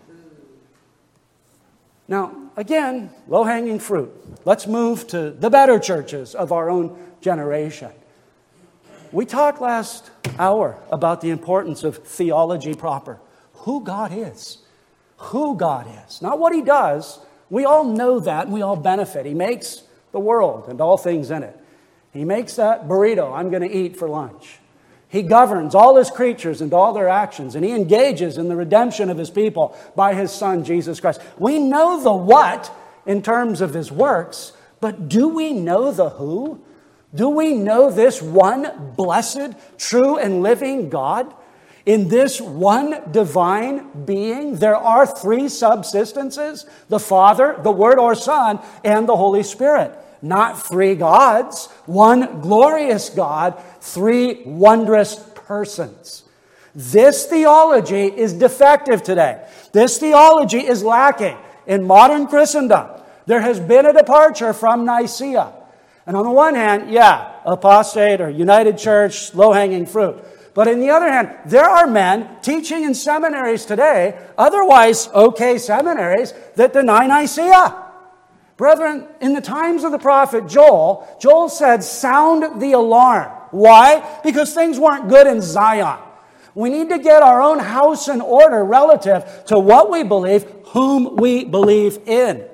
Now, again, low-hanging fruit. Let's move to the better churches of our own generation. We talked last hour about the importance of theology proper. Who God is. Who God is. Not what He does. We all know that and we all benefit. He makes the world and all things in it. He makes that burrito I'm going to eat for lunch. He governs all His creatures and all their actions, and He engages in the redemption of His people by His Son, Jesus Christ. We know the what in terms of His works, but do we know the who? Do we know this one blessed, true, and living God? In this one divine being, there are three subsistences: the Father, the Word or Son, and the Holy Spirit. Not three gods, one glorious God, three wondrous persons. This theology is defective today. This theology is lacking in modern Christendom. There has been a departure from Nicaea. And on the one hand, yeah, apostate or United Church, low-hanging fruit. But on the other hand, there are men teaching in seminaries today, otherwise okay seminaries, that deny Nicaea. Brethren, in the times of the prophet Joel, Joel said, "Sound the alarm." Why? Because things weren't good in Zion. We need to get our own house in order relative to what we believe, whom we believe in.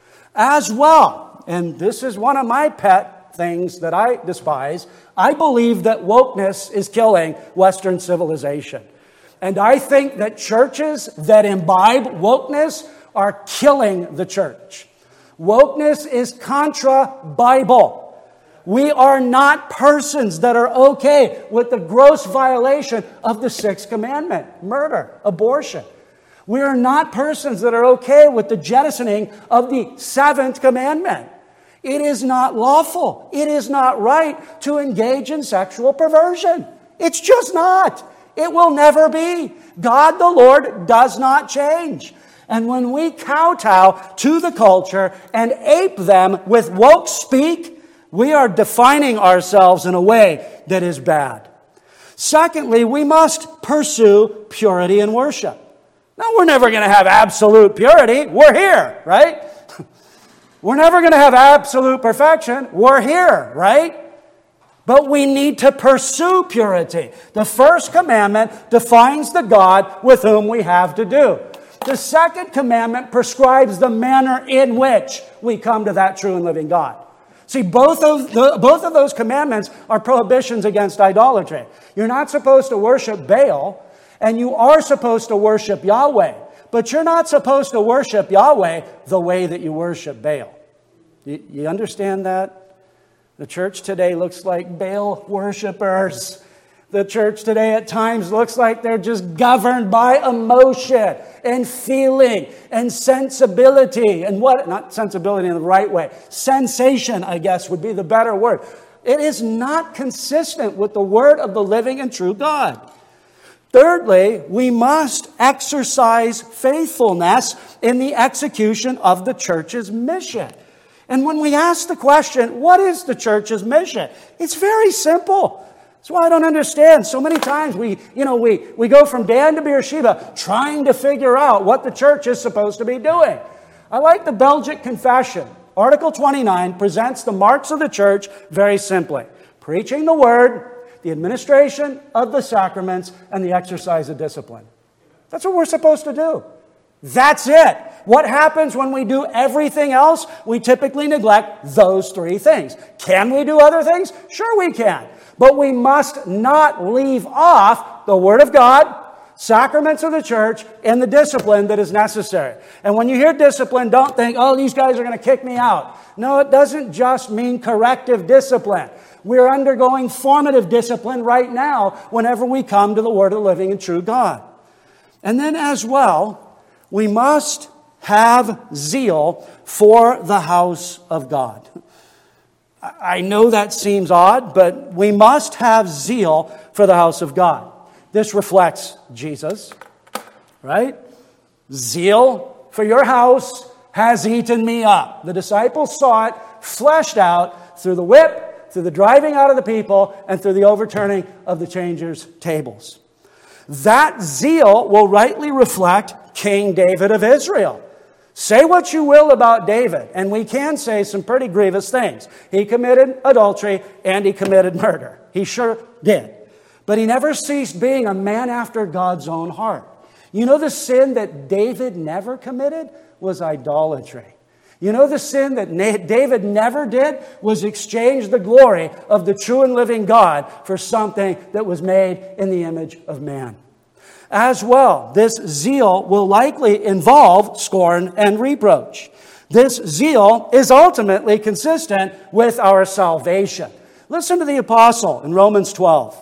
As well, and this is one of my pet things that I despise, I believe that wokeness is killing Western civilization. And I think that churches that imbibe wokeness are killing the church. Wokeness is contra-Bible. We are not persons that are okay with the gross violation of the sixth commandment, murder, abortion. We are not persons that are okay with the jettisoning of the seventh commandment. It is not lawful. It is not right to engage in sexual perversion. It's just not. It will never be. God the Lord does not change. And when we kowtow to the culture and ape them with woke speak, we are defining ourselves in a way that is bad. Secondly, we must pursue purity in worship. Now, we're never going to have absolute purity. We're here, right? We're never going to have absolute perfection. We're here, right? But we need to pursue purity. The first commandment defines the God with whom we have to do. The second commandment prescribes the manner in which we come to that true and living God. See, both of, the, both of those commandments are prohibitions against idolatry. You're not supposed to worship Baal, and you are supposed to worship Yahweh. But you're not supposed to worship Yahweh the way that you worship Baal. You, you understand that? The church today looks like Baal worshipers. The church today at times looks like they're just governed by emotion and feeling and sensibility. And what, not sensibility in the right way, sensation, I guess, would be the better word. It is not consistent with the word of the living and true God. Thirdly, we must exercise faithfulness in the execution of the church's mission. And when we ask the question, what is the church's mission? It's very simple. That's why I don't understand. So many times we, you know, we, we go from Dan to Beersheba trying to figure out what the church is supposed to be doing. I like the Belgic Confession. Article twenty-nine presents the marks of the church very simply. Preaching the word, the administration of the sacraments, and the exercise of discipline. That's what we're supposed to do. That's it. What happens when we do everything else? We typically neglect those three things. Can we do other things? Sure we can. But we must not leave off the Word of God, sacraments of the church, and the discipline that is necessary. And when you hear discipline, don't think, oh, these guys are going to kick me out. No, it doesn't just mean corrective discipline. We're undergoing formative discipline right now whenever we come to the Word of the living and true God. And then as well, we must have zeal for the house of God. I know that seems odd, but we must have zeal for the house of God. This reflects Jesus, right? Zeal for your house has eaten me up. The disciples saw it fleshed out through the whip, through the driving out of the people, and through the overturning of the changers' tables. That zeal will rightly reflect King David of Israel. Say what you will about David, and we can say some pretty grievous things. He committed adultery and he committed murder. He sure did. But he never ceased being a man after God's own heart. You know the sin that David never committed was idolatry. You know the sin that David never did was exchange the glory of the true and living God for something that was made in the image of man. As well, this zeal will likely involve scorn and reproach. This zeal is ultimately consistent with our salvation. Listen to the apostle in Romans twelve.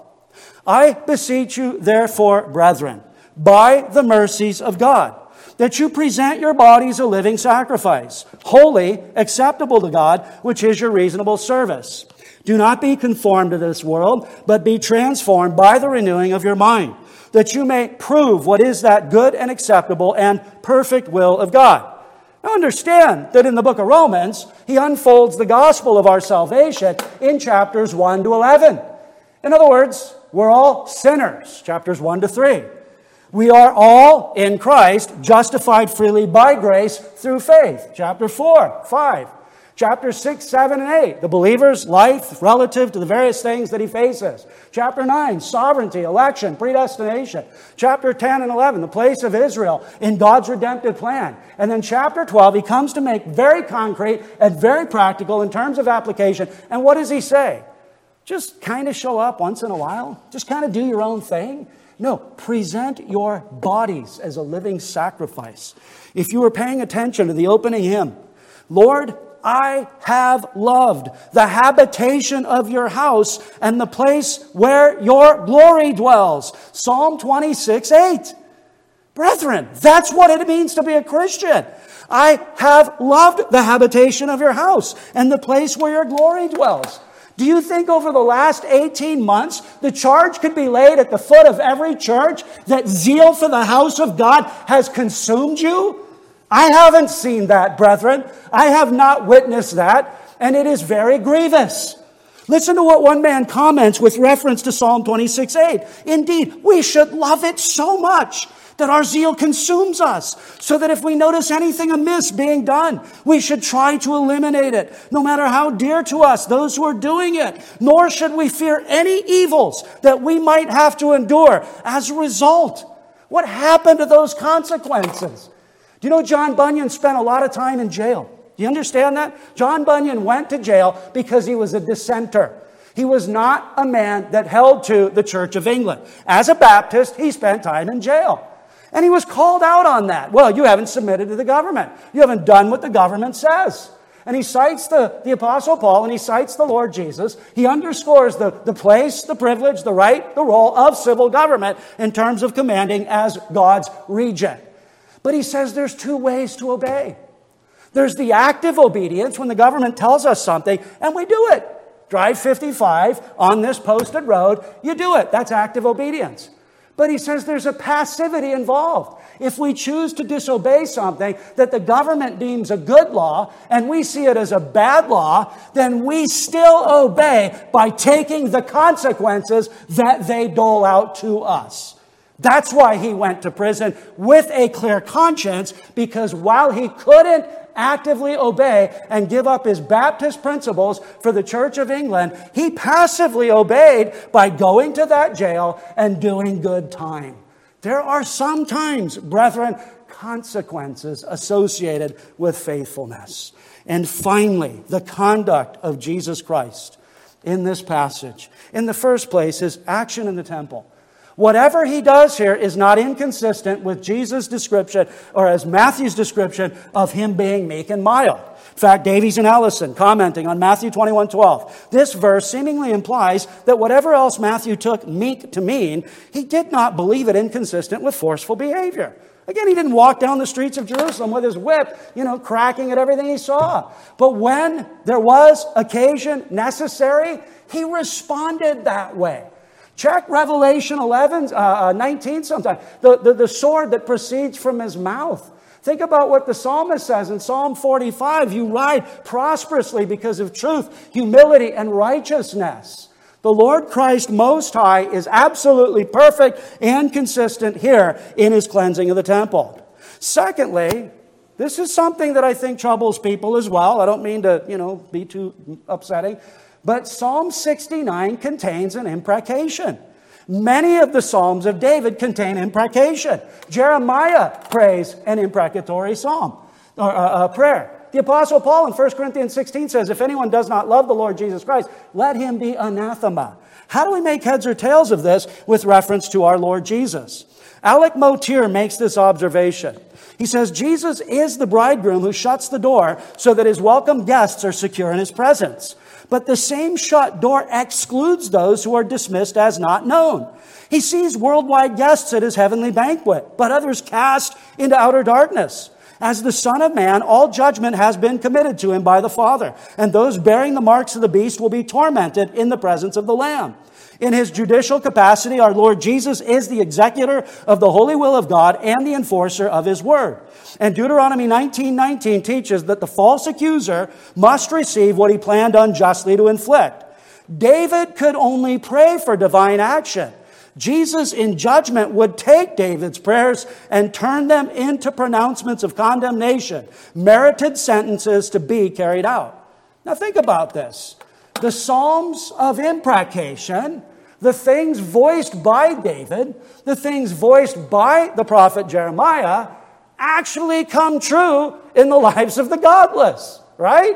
I beseech you, therefore, brethren, by the mercies of God, that you present your bodies a living sacrifice, holy, acceptable to God, which is your reasonable service. Do not be conformed to this world, but be transformed by the renewing of your mind, that you may prove what is that good and acceptable and perfect will of God. Now understand that in the book of Romans, he unfolds the gospel of our salvation in chapters one to eleven. In other words, we're all sinners, chapters one to three. We are all in Christ, justified freely by grace through faith, chapter four, five. Chapter six, seven, and eight, the believer's life relative to the various things that he faces. Chapter nine, sovereignty, election, predestination. Chapter ten and eleven, the place of Israel in God's redemptive plan. And then chapter twelve, he comes to make very concrete and very practical in terms of application. And what does he say? Just kind of show up once in a while? Just kind of do your own thing? No, present your bodies as a living sacrifice. If you were paying attention to the opening hymn, Lord, I have loved the habitation of your house and the place where your glory dwells. Psalm twenty-six, eight. Brethren, that's what it means to be a Christian. I have loved the habitation of your house and the place where your glory dwells. Do you think over the last eighteen months, the charge could be laid at the foot of every church that zeal for the house of God has consumed you? I haven't seen that, brethren. I have not witnessed that, and it is very grievous. Listen to what one man comments with reference to Psalm twenty-six, eight. Indeed, we should love it so much that our zeal consumes us, so that if we notice anything amiss being done, we should try to eliminate it, no matter how dear to us those who are doing it. Nor should we fear any evils that we might have to endure as a result. What happened to those consequences? Do you know John Bunyan spent a lot of time in jail? Do you understand that? John Bunyan went to jail because he was a dissenter. He was not a man that held to the Church of England. As a Baptist, he spent time in jail. And he was called out on that. Well, you haven't submitted to the government. You haven't done what the government says. And he cites the, the Apostle Paul and he cites the Lord Jesus. He underscores the, the place, the privilege, the right, the role of civil government in terms of commanding as God's regent. But he says there's two ways to obey. There's the active obedience when the government tells us something and we do it. Drive fifty-five on this posted road, you do it. That's active obedience. But he says there's a passivity involved. If we choose to disobey something that the government deems a good law and we see it as a bad law, then we still obey by taking the consequences that they dole out to us. That's why he went to prison with a clear conscience, because while he couldn't actively obey and give up his Baptist principles for the Church of England, he passively obeyed by going to that jail and doing good time. There are sometimes, brethren, consequences associated with faithfulness. And finally, the conduct of Jesus Christ in this passage. In the first place, his action in the temple. Whatever he does here is not inconsistent with Jesus' description, or as Matthew's description, of him being meek and mild. In fact, Davies and Ellison, commenting on Matthew twenty-one twelve, this verse seemingly implies that whatever else Matthew took meek to mean, he did not believe it inconsistent with forceful behavior. Again, he didn't walk down the streets of Jerusalem with his whip, you know, cracking at everything he saw. But when there was occasion necessary, he responded that way. Check Revelation eleven, uh, nineteen sometime. The, the, the sword that proceeds from his mouth. Think about what the psalmist says in Psalm forty-five. You ride prosperously because of truth, humility, and righteousness. The Lord Christ Most High is absolutely perfect and consistent here in his cleansing of the temple. Secondly, this is something that I think troubles people as well. I don't mean to, you know, be too upsetting. But Psalm sixty-nine contains an imprecation. Many of the Psalms of David contain imprecation. Jeremiah prays an imprecatory psalm, or uh, uh, prayer. The Apostle Paul in First Corinthians sixteen says, if anyone does not love the Lord Jesus Christ, let him be anathema. How do we make heads or tails of this with reference to our Lord Jesus? Alec Motyer makes this observation. He says, Jesus is the bridegroom who shuts the door so that his welcome guests are secure in his presence. But the same shut door excludes those who are dismissed as not known. He sees worldwide guests at his heavenly banquet, but others cast into outer darkness. As the Son of Man, all judgment has been committed to him by the Father, and those bearing the marks of the beast will be tormented in the presence of the Lamb. In his judicial capacity, our Lord Jesus is the executor of the holy will of God and the enforcer of his word. And Deuteronomy nineteen nineteen teaches that the false accuser must receive what he planned unjustly to inflict. David could only pray for divine action. Jesus in judgment would take David's prayers and turn them into pronouncements of condemnation, merited sentences to be carried out. Now think about this. The Psalms of imprecation, the things voiced by David, the things voiced by the prophet Jeremiah, actually come true in the lives of the godless, right?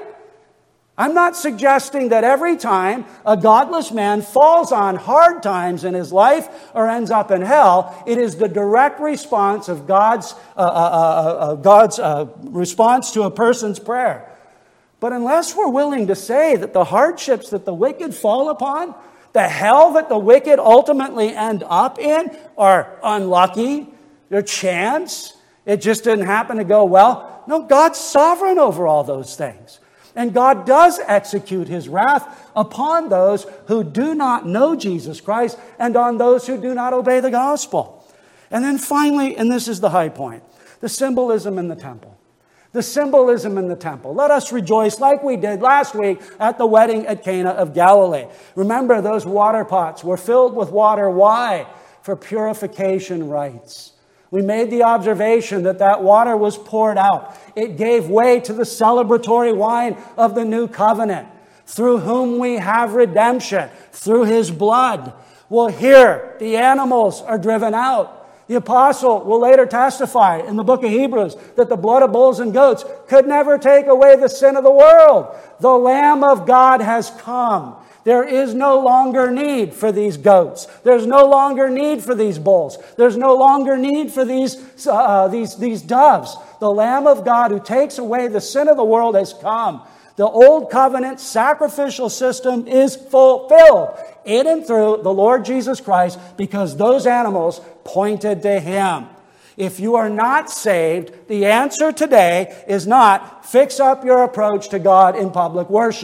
I'm not suggesting that every time a godless man falls on hard times in his life or ends up in hell, it is the direct response of God's, uh, uh, uh, uh, God's uh, response to a person's prayer. But unless we're willing to say that the hardships that the wicked fall upon, the hell that the wicked ultimately end up in, are unlucky, they're chance, it just didn't happen to go well. No, God's sovereign over all those things. And God does execute his wrath upon those who do not know Jesus Christ and on those who do not obey the gospel. And then finally, and this is the high point, the symbolism in the temple. The symbolism in the temple. Let us rejoice like we did last week at the wedding at Cana of Galilee. Remember, those water pots were filled with water. Why? For purification rites. We made the observation that that water was poured out. It gave way to the celebratory wine of the new covenant, through whom we have redemption, through his blood. Well, here, the animals are driven out. The apostle will later testify in the book of Hebrews that the blood of bulls and goats could never take away the sin of the world. The Lamb of God has come. There is no longer need for these goats. There's no longer need for these bulls. There's no longer need for these, uh, these, these doves. The Lamb of God who takes away the sin of the world has come. The old covenant sacrificial system is fulfilled in and through the Lord Jesus Christ because those animals pointed to him. If you are not saved, the answer today is not fix up your approach to God in public worship.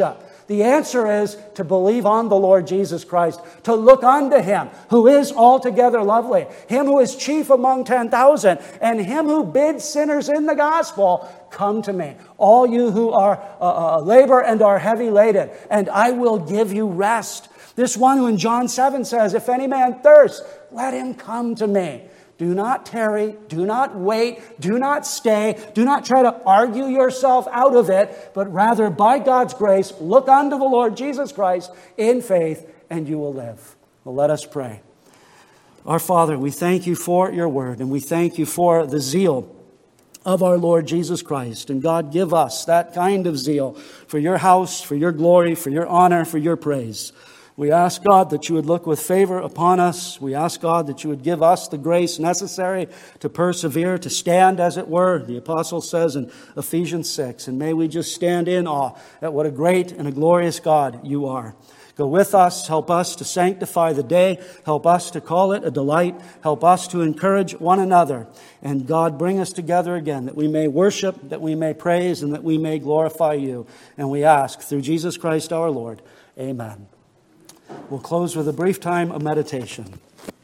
The answer is to believe on the Lord Jesus Christ, to look unto Him who is altogether lovely, Him who is chief among ten thousand, and Him who bids sinners in the gospel, come to me, all you who are uh, uh, labor and are heavy laden, and I will give you rest. This one who in John seven says, if any man thirst, let him come to me. Do not tarry, do not wait, do not stay, do not try to argue yourself out of it, but rather by God's grace, look unto the Lord Jesus Christ in faith, and you will live. Well, let us pray. Our Father, we thank you for your word, and we thank you for the zeal of our Lord Jesus Christ. And God, give us that kind of zeal for your house, for your glory, for your honor, for your praise. We ask, God, that you would look with favor upon us. We ask, God, that you would give us the grace necessary to persevere, to stand, as it were, the apostle says in Ephesians six. And may we just stand in awe at what a great and a glorious God you are. Go with us. Help us to sanctify the day. Help us to call it a delight. Help us to encourage one another. And God, bring us together again, that we may worship, that we may praise, and that we may glorify you. And we ask through Jesus Christ our Lord. Amen. We'll close with a brief time of meditation.